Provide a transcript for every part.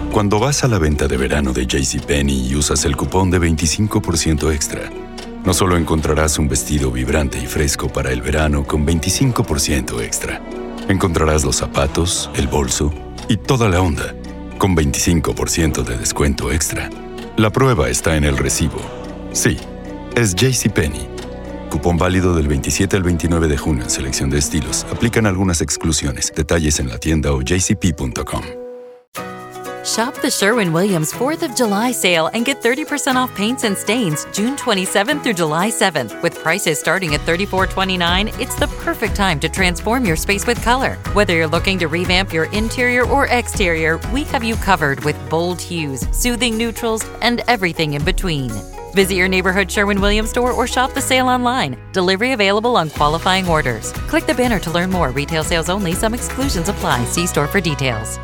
Cuando vas a la venta de verano de JCPenney y usas el cupón de 25% extra, no solo encontrarás un vestido vibrante y fresco para el verano con 25% extra, encontrarás los zapatos, el bolso y toda la onda con 25% de descuento extra. La prueba está en el recibo. Sí, es JCPenney. Cupón válido del 27 al 29 de junio en selección de estilos. Aplican algunas exclusiones. Detalles en la tienda o jcp.com. Shop the Sherwin-Williams 4th of July sale and get 30% off paints and stains June 27th through July 7th. With prices starting at $34.29, it's the perfect time to transform your space with color. Whether you're looking to revamp your interior or exterior, we have you covered with bold hues, soothing neutrals, and everything in between. Visit your neighborhood Sherwin-Williams store or shop the sale online. Delivery available on qualifying orders. Click the banner to learn more. Retail sales only. Some exclusions apply. See store for details.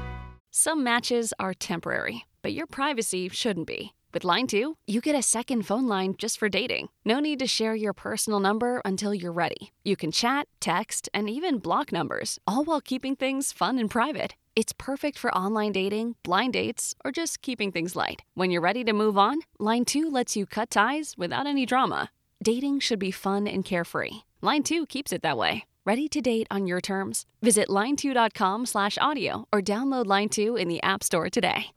Some matches are temporary, but your privacy shouldn't be. With Line 2, you get a second phone line just for dating. No need to share your personal number until you're ready. You can chat, text, and even block numbers, all while keeping things fun and private. It's perfect for online dating, blind dates, or just keeping things light. When you're ready to move on, Line 2 lets you cut ties without any drama. Dating should be fun and carefree. Line 2 keeps it that way. Ready to date on your terms? Visit line2.com/audio or download Line 2 in the App Store today.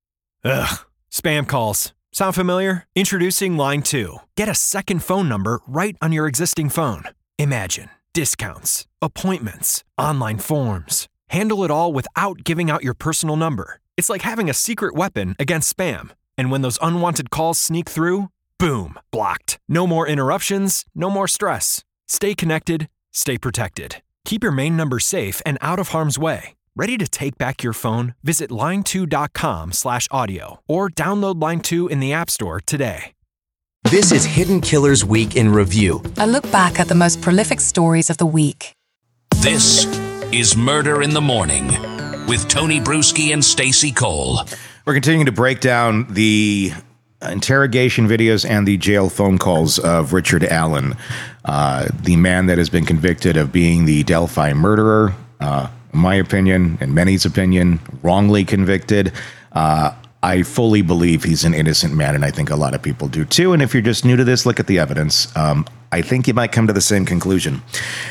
Ugh, spam calls. Sound familiar? Introducing Line 2. Get a second phone number right on your existing phone. Imagine discounts, appointments, online forms. Handle it all without giving out your personal number. It's like having a secret weapon against spam. And when those unwanted calls sneak through, boom, blocked. No more interruptions, no more stress. Stay connected. Stay protected. Keep your main number safe and out of harm's way. Ready to take back your phone? Visit line2.com/audio or download Line 2 in the App Store today. This is Hidden Killers Week in Review. A look back at the most prolific stories of the week. This is Murder in the Morning with Tony Bruschi and Stacey Cole. We're continuing to break down the interrogation videos and the jail phone calls of Richard Allen, the man that has been convicted of being the Delphi murderer, in my opinion, and many's opinion, wrongly convicted. I fully believe he's an innocent man, and I think a lot of people do too. And if you're just new to this, look at the evidence. I think you might come to the same conclusion.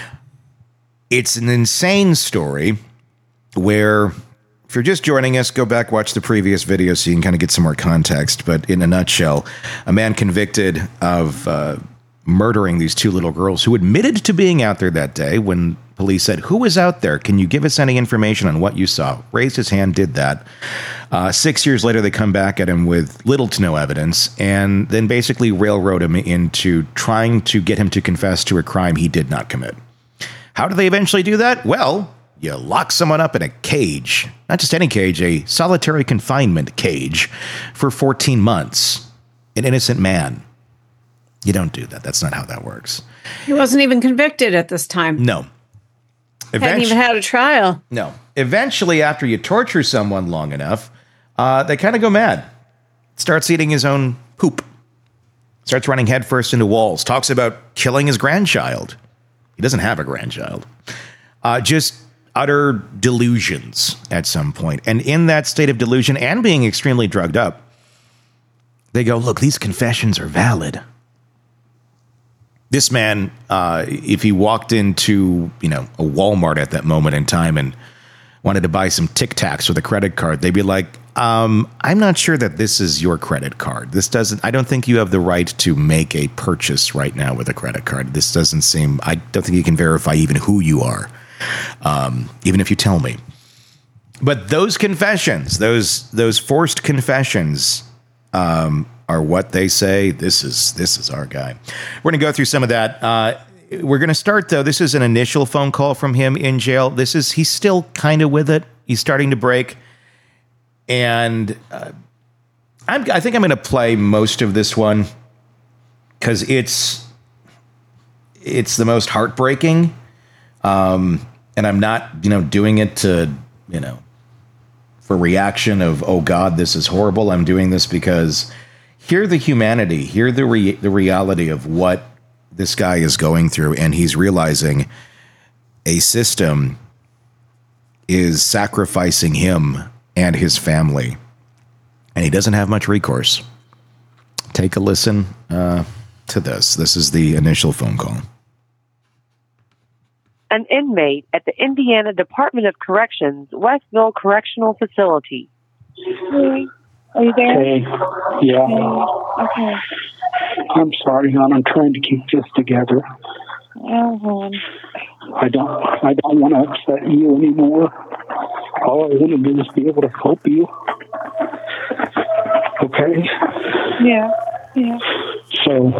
It's an insane story where, if you're just joining us, go back, watch the previous video so you can kind of get some more context. But in a nutshell, a man convicted of murdering these two little girls who admitted to being out there that day when police said, "Who was out there? Can you give us any information on what you saw?" Raised his hand, did that. 6 years later, they come back at him with little to no evidence and then basically railroad him into trying to get him to confess to a crime he did not commit. How do they eventually do that? Well, you lock someone up in a cage, not just any cage, a solitary confinement cage for 14 months. An innocent man. You don't do that. That's not how that works. He wasn't even convicted at this time. No. Hadn't even had a trial. No. Eventually, after you torture someone long enough, they kind of go mad. Starts eating his own poop. Starts running headfirst into walls. Talks about killing his grandchild. He doesn't have a grandchild. Just utter delusions at some point. And in that state of delusion and being extremely drugged up, they go, look, these confessions are valid. This man, if he walked into, a Walmart at that moment in time and wanted to buy some Tic Tacs with a credit card, they'd be like, I'm not sure that this is your credit card. I don't think you have the right to make a purchase right now with a credit card. I don't think you can verify even who you are, even if you tell me. But those confessions, those forced confessions, are what they say. This is our guy. We're going to go through some of that. We're going to start, though. This is an initial phone call from him in jail. He's still kind of with it. He's starting to break. And I think I'm going to play most of this one because it's the most heartbreaking. And I'm not, doing it to, for reaction of, oh God, this is horrible. I'm doing this because hear the humanity, hear the reality of what this guy is going through. And he's realizing a system is sacrificing him and his family. And he doesn't have much recourse. Take a listen to this. This is the initial phone call. An inmate at the Indiana Department of Corrections, Westville Correctional Facility. Hey, are you there? Hey, yeah. Hey. Okay. I'm sorry, hon. I'm trying to keep this together. Oh, hon. I don't want to upset you anymore. All I want to do is be able to help you. Okay? Yeah. Yeah. So,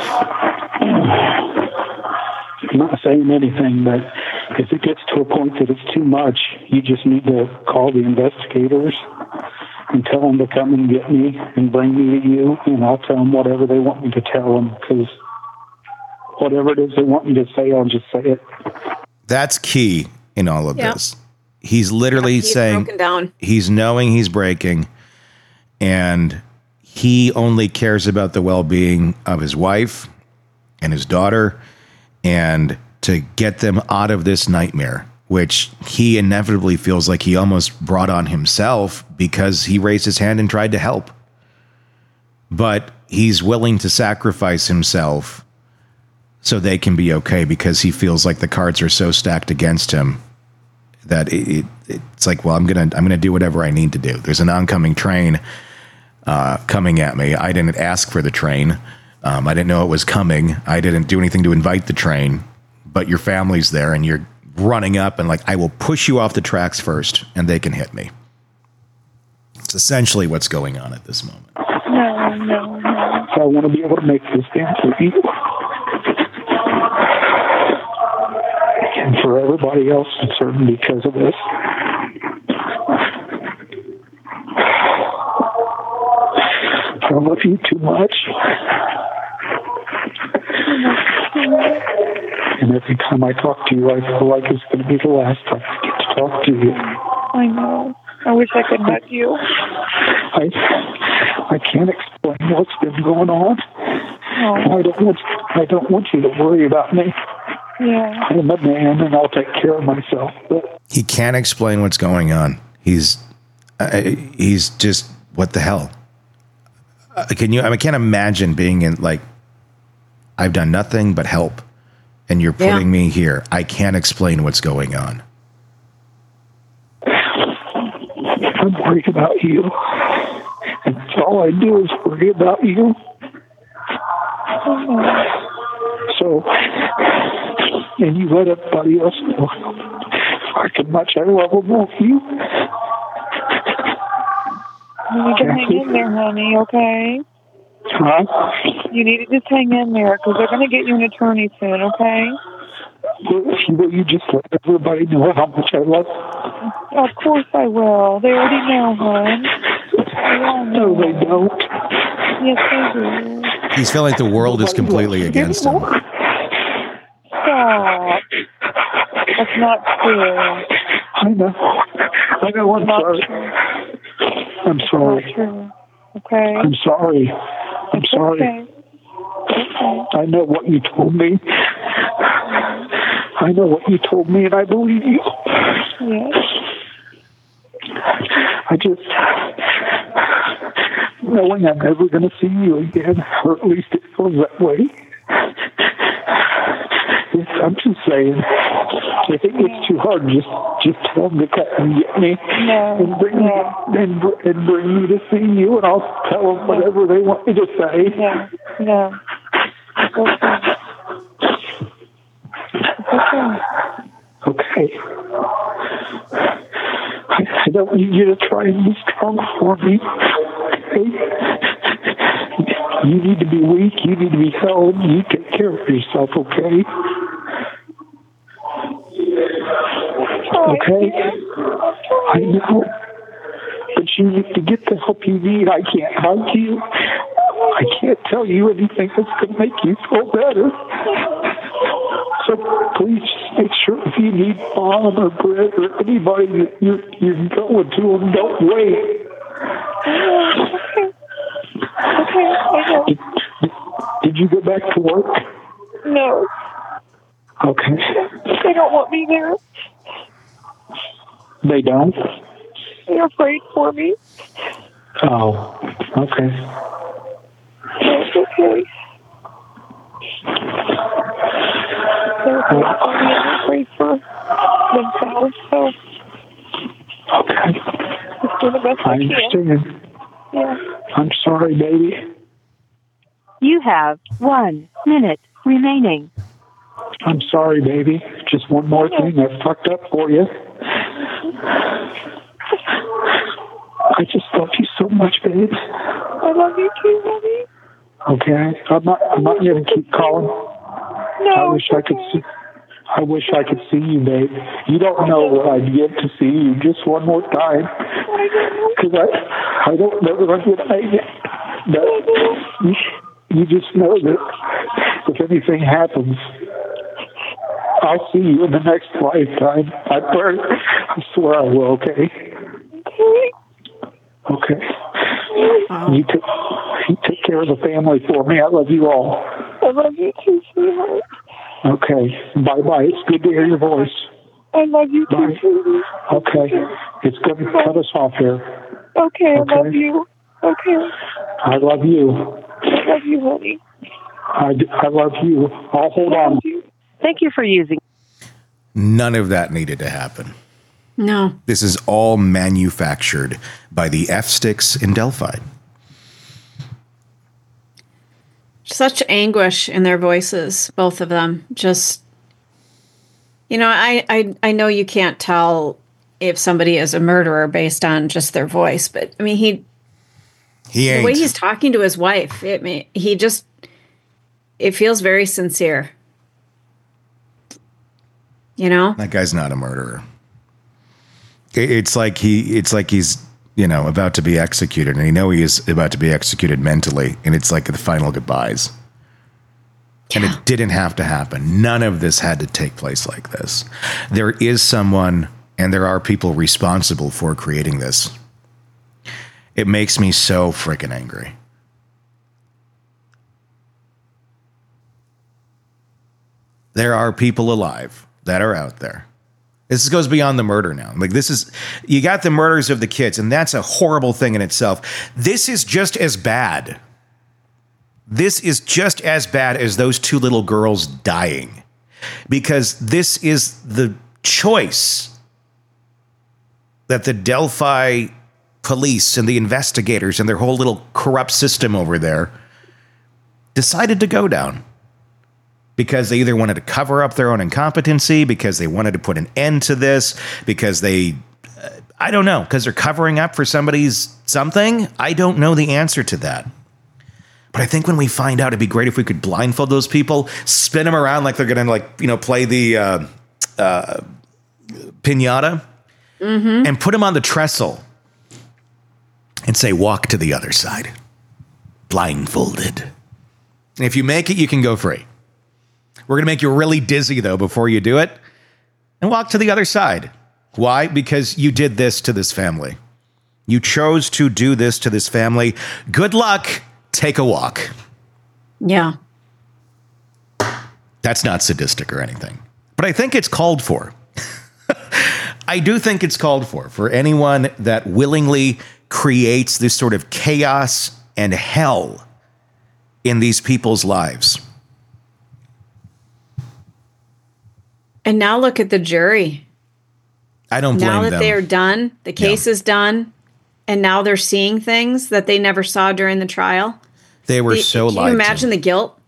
I'm not saying anything, but if it gets to a point that it's too much, you just need to call the investigators and tell them to come and get me and bring me to you, and I'll tell them whatever they want me to tell them, because whatever it is they want me to say, I'll just say it. That's key in all of this. He's literally saying broken down. He's knowing he's breaking, and he only cares about the well-being of his wife and his daughter, and to get them out of this nightmare, which he inevitably feels like he almost brought on himself because he raised his hand and tried to help. But he's willing to sacrifice himself so they can be okay, because he feels like the cards are so stacked against him that it's like, well, I'm gonna do whatever I need to do. There's an oncoming train coming at me. I didn't ask for the train. I didn't know it was coming. I didn't do anything to invite the train, but your family's there and you're running up and like, I will push you off the tracks first and they can hit me. It's essentially what's going on at this moment. No. So I want to be able to make this stand for you. And for everybody else concerned because of this. I love you too much. And every time I talk to you, I feel like it's going to be the last time I get to talk to you. I know. I wish I could hug you. I can't explain what's been going on. Oh. I don't want you to worry about me. Yeah. I'm a man, and I'll take care of myself. But he can't explain what's going on. He's just, what the hell? I can't imagine being in, like, I've done nothing but help, and you're putting me here. I can't explain what's going on. I'm worried about you. And all I do is worry about you. So, and you let everybody else know how much I love both you. You need to hang in there, honey, okay? Huh? You need to just hang in there, because they're going to get you an attorney soon, okay? Will you just let everybody know how much I love them? Of course I will. They already know, hon. No, they don't. Yes, they do. He's feeling like the world is completely against him. Stop. That's not true. I know. I'm sorry. I'm sorry. Not true. Okay. I'm sorry. I'm sorry. Okay. I know what you told me. I know what you told me, and I believe you. Yes. I just, knowing I'm never going to see you again, or at least it feels that way. I'm just saying, if it gets too hard, just tell them to come and get me and bring me to see you, and I'll tell them whatever they want me to say. No. Okay. I don't need you to try and be strong for me. Okay? You need to be weak. You need to be held. You take care of yourself, okay? Okay? I know. But you need to get the help you need. I can't hug you. I can't tell you anything that's going to make you feel better. So please just make sure if you need Mom or Brett or anybody that you're going to them, don't wait. Okay, I know. Did you go back to work? No. Okay. They don't want me there. They don't? really afraid for me. Oh, okay. It's okay. They're afraid for themselves, so Okay. just do the best I I can. understand. Yeah. I'm sorry, baby. You have 1 minute remaining. I'm sorry, baby. Just one more thing I fucked up for you. I just love you so much, babe. I love you too, Mommy. Okay, I'm not gonna keep calling. No. I wish I could see you, babe. You don't know what I'd give to see you just one more time. Because I don't know what you just know that if anything happens, I'll see you in the next lifetime. I swear I will, okay? Okay. You took care of the family for me. I love you all. I love you too, sweetheart. Okay. Bye-bye. It's good to hear your voice. I love you too, sweetie. Okay. It's going to cut us off here. Okay, I love you. Okay. I love you. I love you, honey. I love you. I'll hold on. Thank you for using. None of that needed to happen. No. This is all manufactured by the F-Sticks in Delphi. Such anguish in their voices, both of them. Just, I know you can't tell if somebody is a murderer based on just their voice, but I mean, he ain't. The way he's talking to his wife, it feels very sincere. That guy's not a murderer. It's like he's about to be executed, and he is about to be executed mentally, and it's like the final goodbyes. Yeah. And it didn't have to happen. None of this had to take place like this. There is someone, and there are people responsible for creating this. It makes me so freaking angry. There are people alive that are out there. This goes beyond the murder now. Like, you got the murders of the kids, and that's a horrible thing in itself. This is just as bad. This is just as bad as those 2 little girls dying, because this is the choice that the Delphi police and the investigators and their whole little corrupt system over there decided to go down. Because they either wanted to cover up their own incompetency, because they wanted to put an end to this, because I don't know, because they're covering up for somebody's something. I don't know the answer to that. But I think when we find out, it'd be great if we could blindfold those people, spin them around like they're going to play the piñata, and put them on the trestle and say, walk to the other side, blindfolded. And if you make it, you can go free. We're going to make you really dizzy, though, before you do it. And walk to the other side. Why? Because you did this to this family. You chose to do this to this family. Good luck. Take a walk. Yeah. That's not sadistic or anything. But I think it's called for. I do think it's called for anyone that willingly creates this sort of chaos and hell in these people's lives. And now look at the jury. I don't blame them. Now that they're done, the case is done, and now they're seeing things that they never saw during the trial. They were so lied to. Can you imagine the guilt?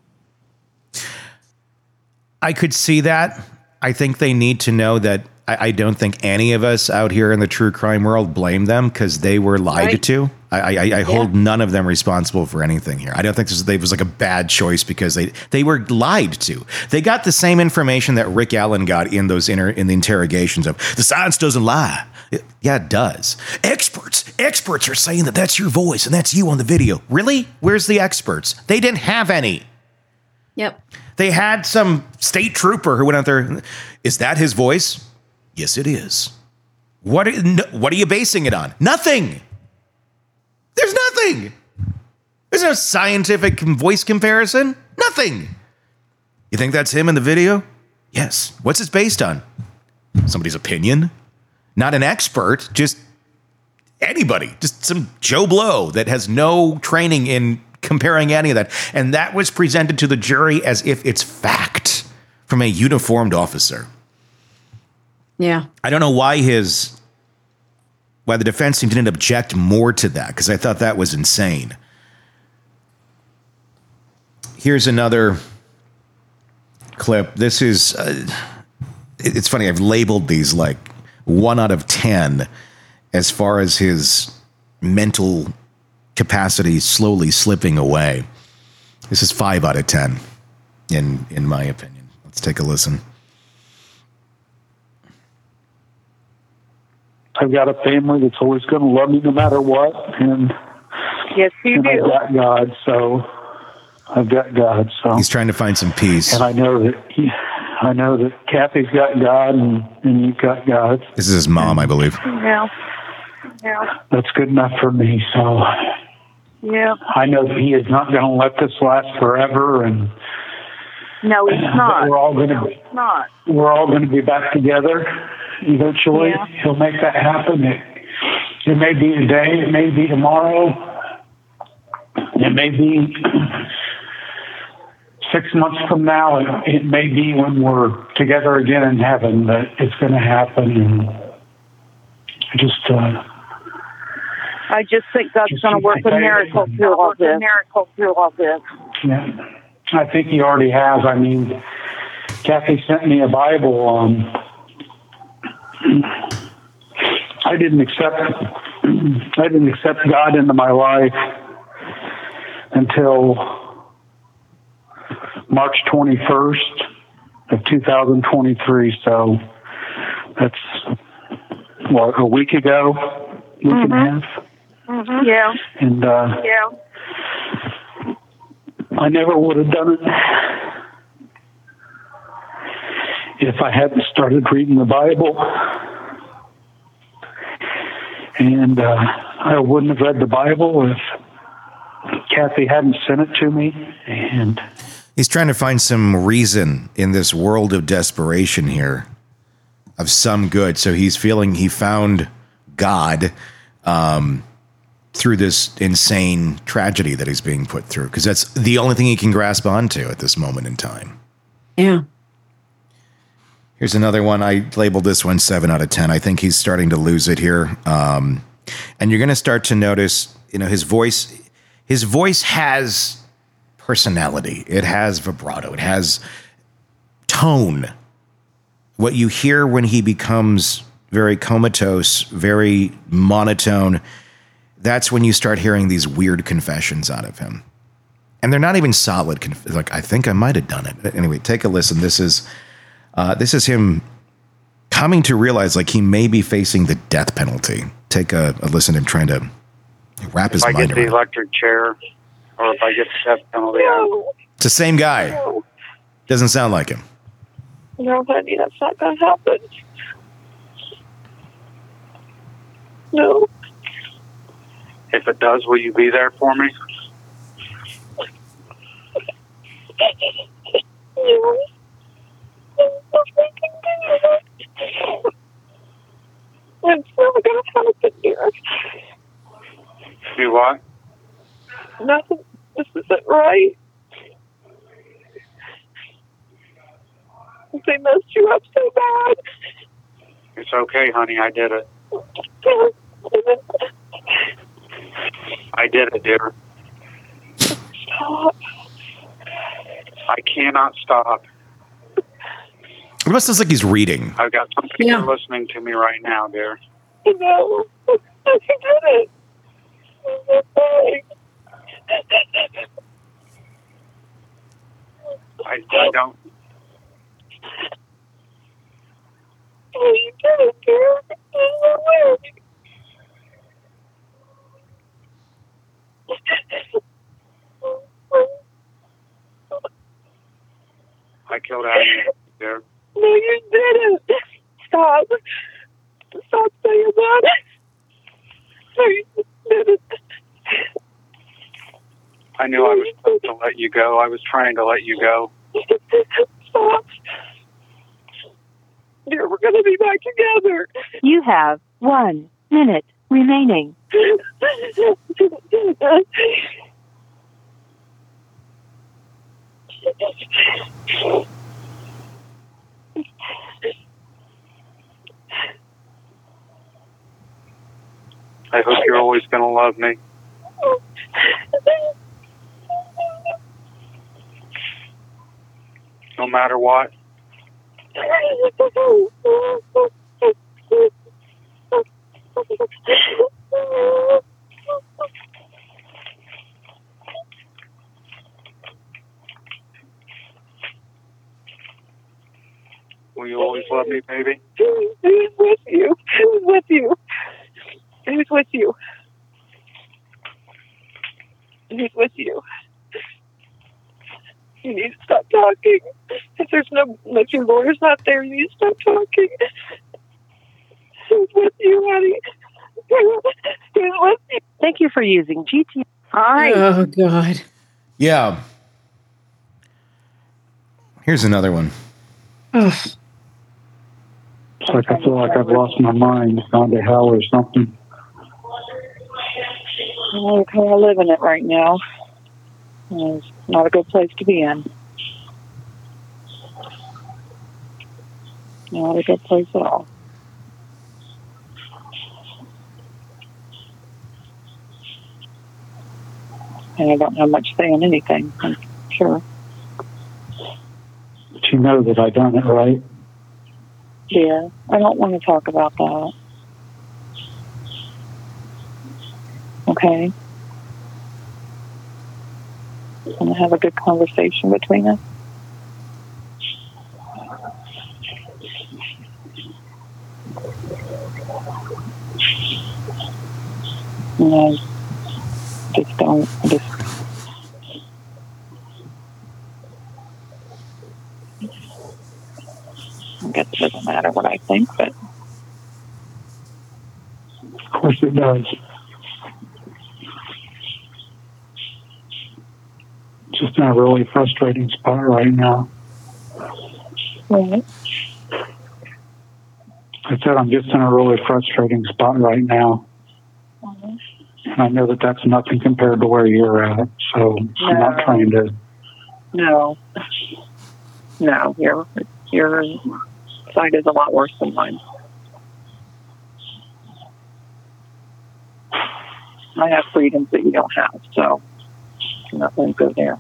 I could see that. I think they need to know that I don't think any of us out here in the true crime world blame them because they were lied to. I hold none of them responsible for anything here. I don't think this was like a bad choice because they were lied to. They got the same information that Rick Allen got in those in the interrogations of the science doesn't lie. Yeah, it does. Experts are saying that that's your voice and that's you on the video. Really? Where's the experts? They didn't have any. Yep. They had some state trooper who went out there. Is that his voice? Yes, it is. What are you basing it on? Nothing. There's nothing. There's no scientific voice comparison. Nothing. You think that's him in the video? Yes. What's it based on? Somebody's opinion? Not an expert. Just anybody, just some Joe Blow that has no training in comparing any of that. And that was presented to the jury as if it's fact from a uniformed officer. Yeah. I don't know why the defense team didn't object more to that, because I thought that was insane. Here's another clip. This is, it's funny, I've labeled these like 1 out of 10 as far as his mental capacity slowly slipping away. This is 5 out of 10, in my opinion. Let's take a listen. I've got a family that's always going to love me no matter what, and yes, you do. I've got God, so he's trying to find some peace. And I know that Kathy's got God, and you've got God. This is his mom, I believe. Yeah. That's good enough for me. So yeah, I know that He is not going to let this last forever, and no, He's not. We're all going to be back together eventually. Yeah. He'll make that happen. It may be today, it may be tomorrow, it may be 6 months from now, it may be when we're together again in heaven, that it's going to happen. And I just think God's going to work a miracle through all this. Yeah, I think He already has. I mean, Kathy sent me a Bible. I didn't accept God into my life until March 21st of 2023. So that's a week ago, week and a half. Mm-hmm. Yeah. And I never would have done it if I hadn't started reading the Bible. And I wouldn't have read the Bible if Kathy hadn't sent it to me. And he's trying to find some reason in this world of desperation here, of some good. So he's feeling he found God through this insane tragedy that he's being put through, because that's the only thing he can grasp onto at this moment in time. Yeah. Here's another one. I labeled this one 7 out of 10. I think he's starting to lose it here. And you're going to start to notice, his voice has personality. It has vibrato. It has tone. What you hear when he becomes very comatose, very monotone, that's when you start hearing these weird confessions out of him. And they're not even solid. Like, I think I might have done it. Anyway, take a listen. This is him coming to realize like he may be facing the death penalty. Take a listen to him trying to wrap his mind around. If I get the electric chair, or if I get the death penalty, it's the same guy. Doesn't sound like him. No, honey, that's not going to happen. No. If it does, will you be there for me? Yeah. It's never going to happen, dear. Do what? Nothing. This isn't right. They messed you up so bad. It's okay, honey. I did it. I did it, dear. Stop. I cannot stop. It almost sounds like he's reading. I've got some people listening to me right now, dear. No. You did it. I don't. Oh, you did it, dear. I killed Abby, dear. No, you didn't. Stop. Stop saying that. No, you didn't. I knew I was supposed to let you go. I was trying to let you go. Stop. Dear, we're going to be back together. You have 1 minute remaining. I hope you're always going to love me. No matter what. Will you always love me, baby? Who's with you? Who's with you? Who's with you? Who's with you? You need to stop talking. If your lawyer's not there, you need to stop talking. Who's with you, honey? Who's with you? Thank you for using GT. Hi. Oh, God. Yeah. Here's another one. It's like I feel like I've lost my mind, gone to hell or something. I kind of live in it right now. It's not a good place to be in. Not a good place at all. And I don't have much say in anything, I'm sure. But you know that I done it, right? Yeah, I don't want to talk about that. Okay? Want to have a good conversation between us? No, just don't. I guess it doesn't matter what I think, but... Of course it does. Just in a really frustrating spot right now. Right. I said I'm just in a really frustrating spot right now. Mm-hmm. And I know that that's nothing compared to where you're at, so I'm not trying to... No, your side is a lot worse than mine. I have freedoms that you don't have, so I'm not going to go there.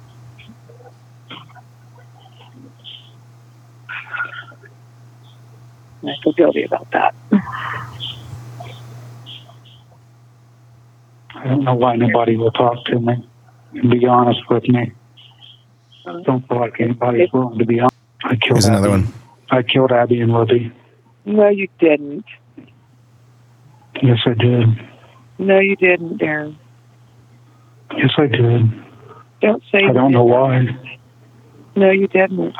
I feel guilty about that. I don't know why nobody will talk to me and be honest with me. I don't feel like anybody's willing to be honest. Here's another one. I killed Abby and Libby. No, you didn't. Yes, I did. No, you didn't, Darren. Yes, I did. Don't say I don't know why. No, you didn't.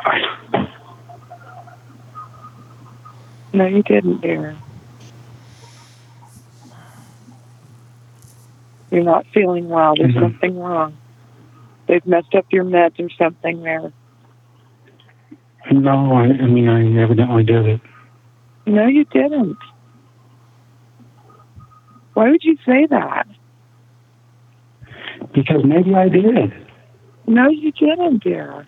No, you didn't, Darren. You're not feeling well. There's something wrong. They've messed up your meds or something there. No, I mean, I evidently did it. No, you didn't. Why would you say that? Because maybe I did. No, you didn't, dear.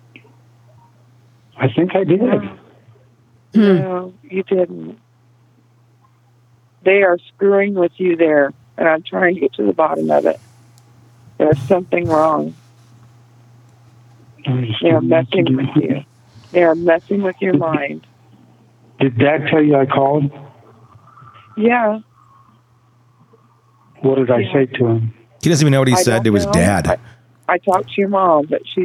I think I did. No, you didn't. They are screwing with you there, and I'm trying to get to the bottom of it. There's something wrong. They are messing with you. They are messing with your mind. Did Dad tell you I called? Yeah. What did I say to him? He doesn't even know what he said to his dad. I talked to your mom, but she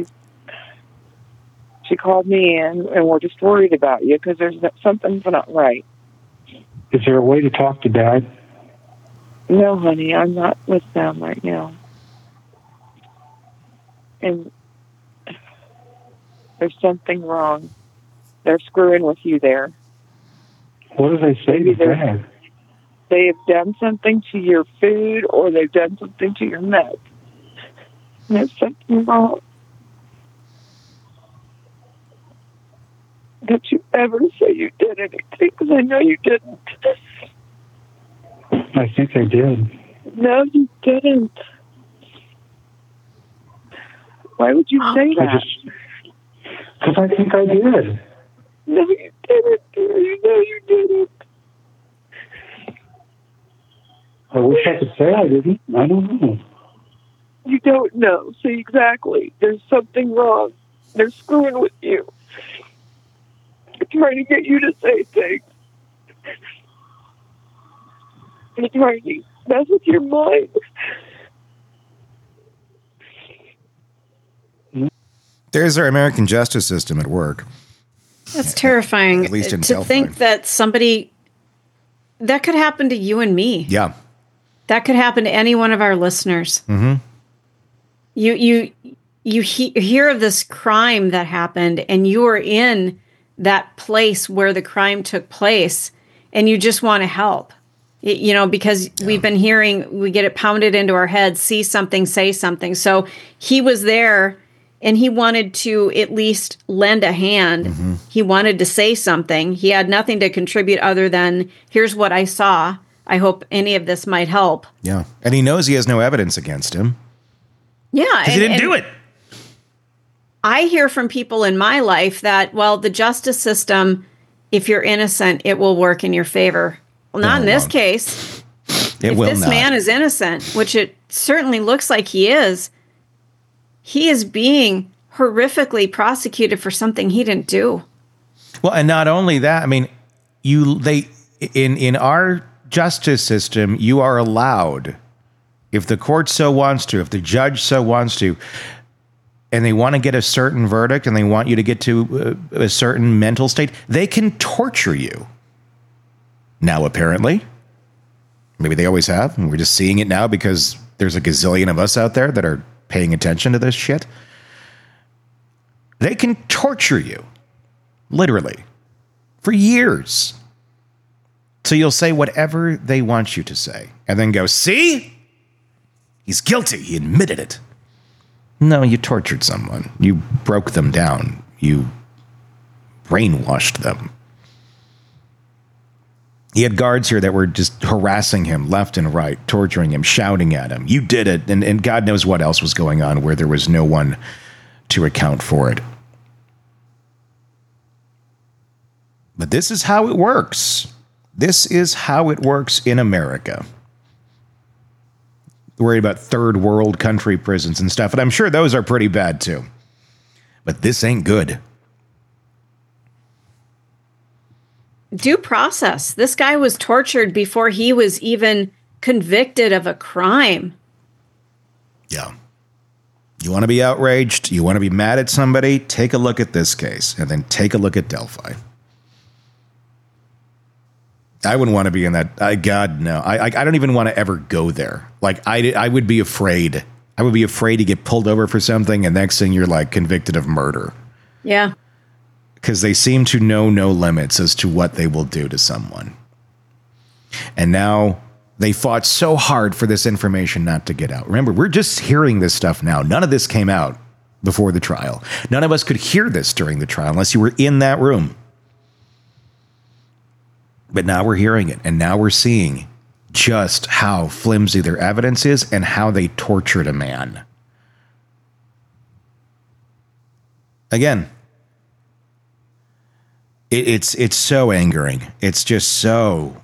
called me in, and we're just worried about you because something's not right. Is there a way to talk to Dad? No, honey, I'm not with them right now. And there's something wrong. They're screwing with you there. What did I say to Dad? They have done something to your food or they've done something to your meds. There's something wrong. Don't you ever say you did anything, because I know you didn't. I think I did. No, you didn't. Why would you say that? Because I think I did. No, you didn't. No, you didn't. I wish I could say I didn't. I don't know. You don't know. See, exactly. There's something wrong. They're screwing with you. They're trying to get you to say things. They're trying to mess with your mind. There's our American justice system at work. That's terrifying. At least in to Delphi. think that somebody that could happen to you and me. Yeah. That could happen to any one of our listeners. Mm-hmm. You hear of this crime that happened, and you are in that place where the crime took place, and you just want to help. Because we've been hearing, we get it pounded into our heads, see something, say something. So he was there, and he wanted to at least lend a hand. Mm-hmm. He wanted to say something. He had nothing to contribute other than, here's what I saw. I hope any of this might help. Yeah. And he knows he has no evidence against him. Yeah. Because he didn't do it. I hear from people in my life that, well, the justice system, if you're innocent, it will work in your favor. Well, not in this case. If this man is innocent, which it certainly looks like he is being horrifically prosecuted for something he didn't do. Well, and not only that, I mean, in our justice system, you are allowed, if the court so wants to, if the judge so wants to, and they want to get a certain verdict and they want you to get to a certain mental state, they can torture you. Now, apparently, maybe they always have, and we're just seeing it now because there's a gazillion of us out there that are paying attention to this shit. They can torture you, literally, for years. So you'll say whatever they want you to say, and then go, see? He's guilty. He admitted it. No, you tortured someone. You broke them down. You brainwashed them. He had guards here that were just harassing him left and right, torturing him, shouting at him. You did it. And God knows what else was going on where there was no one to account for it. But this is how it works. This is how it works in America. Worried about third world country prisons and stuff. And I'm sure those are pretty bad too. But this ain't good. Due process. This guy was tortured before he was even convicted of a crime. Yeah. You want to be outraged? You want to be mad at somebody? Take a look at this case and then take a look at Delphi. I wouldn't want to be in that. God, no. I don't even want to ever go there. Like, I would be afraid. I would be afraid to get pulled over for something, and next thing you're like convicted of murder. Yeah. Because they seem to know no limits as to what they will do to someone. And now they fought so hard for this information not to get out. Remember, we're just hearing this stuff now. None of this came out before the trial. None of us could hear this during the trial unless you were in that room. But now we're hearing it, and now we're seeing just how flimsy their evidence is and how they tortured a man. Again, it's so angering. It's just so...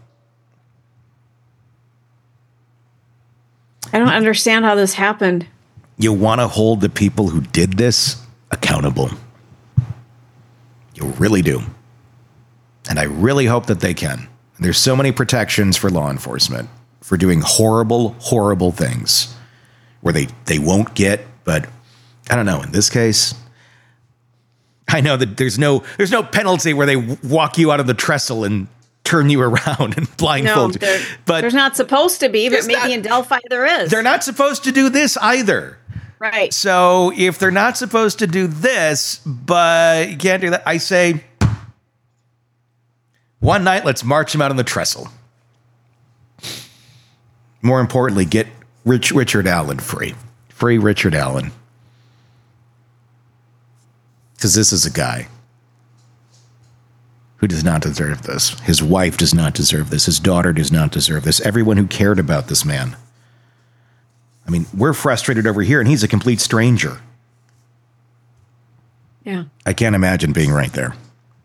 I don't understand how this happened. You want to hold the people who did this accountable. You really do. And I really hope that they can. There's so many protections for law enforcement for doing horrible, horrible things where they won't get, but I don't know. In this case, I know that there's no penalty where they walk you out of the trestle and turn you around and blindfold you. But there's not supposed to be, but maybe in Delphi there is. They're not supposed to do this either. Right. So if they're not supposed to do this, but you can't do that, I say... one night, let's march him out on the trestle. More importantly, get Richard Allen free. Free Richard Allen. Because this is a guy who does not deserve this. His wife does not deserve this. His daughter does not deserve this. Everyone who cared about this man. I mean, we're frustrated over here, and he's a complete stranger. Yeah. I can't imagine being right there.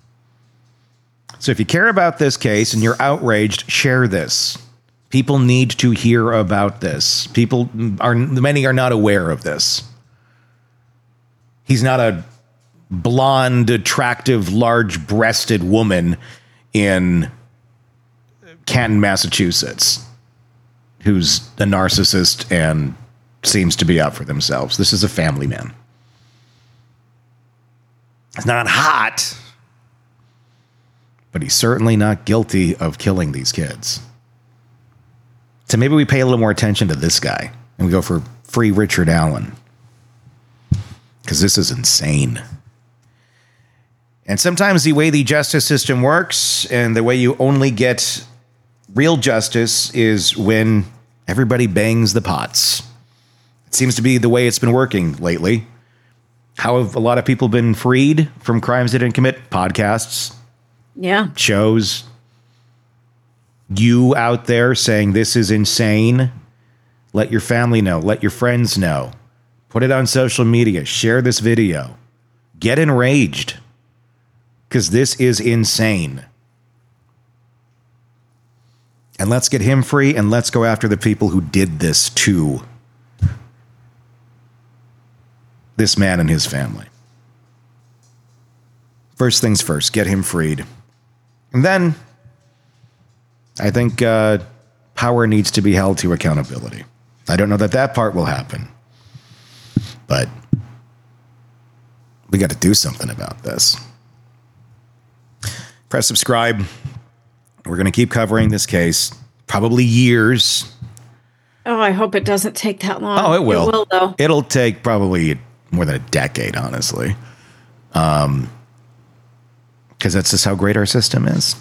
So if you care about this case and you're outraged, share this. People need to hear about this. Many are not aware of this. He's not a blonde, attractive, large-breasted woman in Canton, Massachusetts, who's a narcissist and seems to be out for themselves. This is a family man. He's not hot, but he's certainly not guilty of killing these kids. So maybe we pay a little more attention to this guy and we go for free Richard Allen. Because this is insane. And sometimes the way the justice system works and the way you only get real justice is when everybody bangs the pots. It seems to be the way it's been working lately. How have a lot of people been freed from crimes they didn't commit? Podcasts. Yeah. Shows. You out there saying this is insane. Let your family know. Let your friends know. Put it on social media. Share this video. Get enraged. Because this is insane. And let's get him free, and let's go after the people who did this to this man and his family. First things first, get him freed. And then, I think power needs to be held to accountability. I don't know that part will happen. But we got to do something about this. Press subscribe. We're going to keep covering this case. Probably years. Oh, I hope it doesn't take that long. Oh, it will. It will, though. It'll take probably more than a decade, honestly. Because that's just how great our system is.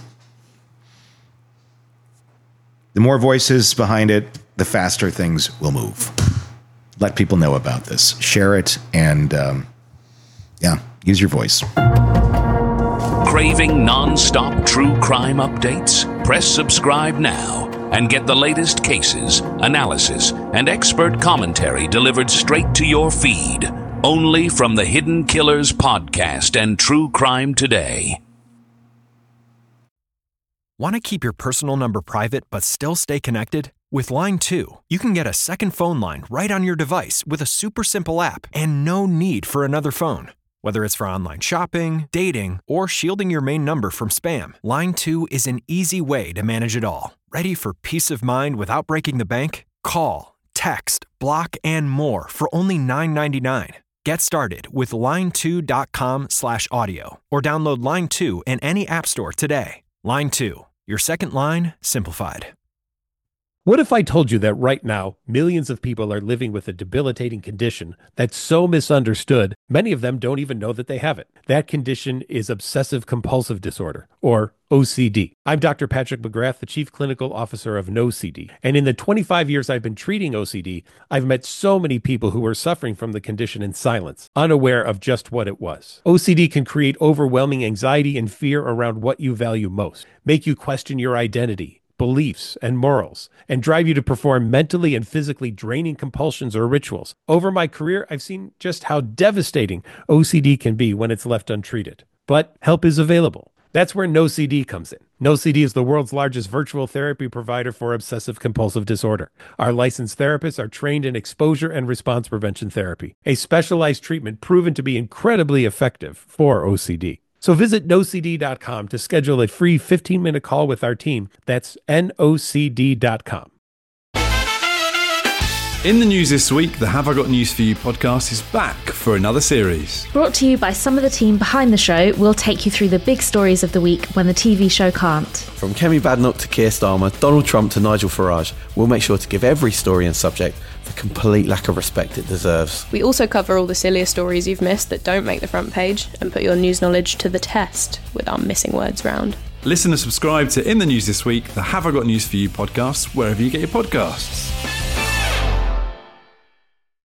The more voices behind it, the faster things will move. Let people know about this. Share it and, use your voice. Craving non-stop true crime updates? Press subscribe now and get the latest cases, analysis, and expert commentary delivered straight to your feed. Only from the Hidden Killers podcast and True Crime Today. Want to keep your personal number private but still stay connected? With Line 2, you can get a second phone line right on your device with a super simple app and no need for another phone. Whether it's for online shopping, dating, or shielding your main number from spam, Line 2 is an easy way to manage it all. Ready for peace of mind without breaking the bank? Call, text, block, and more for only $9.99. Get started with line2.com/audio or download Line 2 in any app store today. Line 2, your second line simplified. What if I told you that right now, millions of people are living with a debilitating condition that's so misunderstood, many of them don't even know that they have it. That condition is obsessive compulsive disorder, or OCD. I'm Dr. Patrick McGrath, the Chief Clinical Officer of NoCD. And in the 25 years I've been treating OCD, I've met so many people who were suffering from the condition in silence, unaware of just what it was. OCD can create overwhelming anxiety and fear around what you value most, make you question your identity, beliefs, and morals, and drive you to perform mentally and physically draining compulsions or rituals. Over my career, I've seen just how devastating OCD can be when it's left untreated. But help is available. That's where NoCD comes in. NoCD is the world's largest virtual therapy provider for obsessive compulsive disorder. Our licensed therapists are trained in exposure and response prevention therapy, a specialized treatment proven to be incredibly effective for OCD. So visit NoCD.com to schedule a free 15-minute call with our team. That's NOCD.com. In the news this week, the Have I Got News For You podcast is back for another series. Brought to you by some of the team behind the show, we'll take you through the big stories of the week when the TV show can't. From Kemi Badenoch to Keir Starmer, Donald Trump to Nigel Farage, we'll make sure to give every story and subject the complete lack of respect it deserves. We also cover all the sillier stories you've missed that don't make the front page and put your news knowledge to the test with our missing words round. Listen and subscribe to In the News This Week, the Have I Got News For You podcast, wherever you get your podcasts.